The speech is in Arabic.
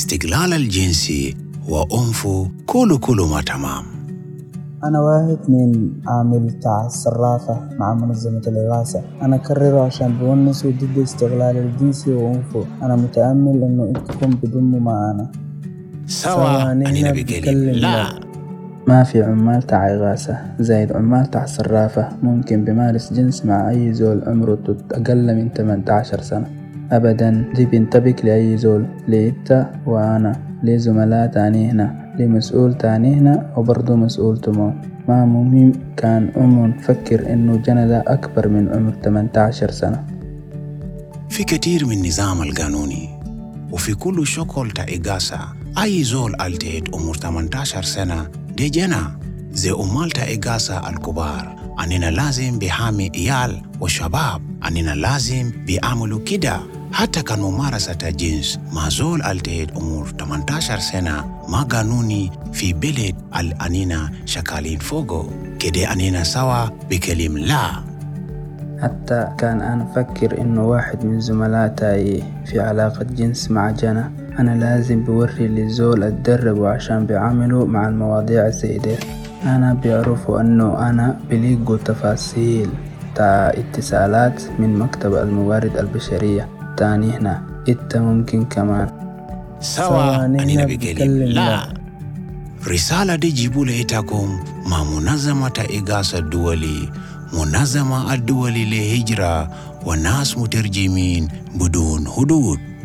الاستقلال الجنسي وأنفه كله ما تمام. أنا واحد من عامل تاع الصرافة مع منظمة الإغاثة. أنا كرره عشان بونسوا ضد الاستغلال الجنسي وأنفه. أنا متأمل إنه أنتم بضموا معانا سوا أننا بكلم لا. ما في عمال تاع إغاثة زائد عمال تاع الصرافة ممكن بمارس جنس مع أي زول عمره أقل من 18 سنة أبدا. دي بينطبق لأي زول، لإنت وأنا، لزملاء تاني هنا، لمسؤول تاني هنا، وبرضو مسؤول تمام. ما مهم كان نفكر إنه جنة أكبر من عمر 18 سنة. في كتير من النظام القانوني وفي كل شكل تا إغاثة أي زول التهت عمر 18 سنة دي جنة زي أمال تا إغاثة الكبار. أننا لازم بحامي إيال وشباب، أننا لازم بيعملوا كده. حتى كان ممارسة الجنس مع زول التهت عمر 18 سنة ما قانوني في بلد الأنينا شكالين فوقه كده. أننا سوا بكلم لا. حتى كان أنا أفكر إنه واحد من زملاتي في علاقة جنس مع جنة، أنا لازم بوري للزول أتدربوا عشان بيعملوا مع المواضيع زي دي. أنا بيعرفوا أنه أنا بليقوا تفاصيل تا اتصالات من مكتب الموارد البشرية تاني هنا. إنت ممكن كمان سوا أننا بكلم لا. رسالة دي جيبوا لإتاكم مع منظمة إغاثة الدولي، منظمة الدولي لهجرة وناس مترجمين بدون حدود.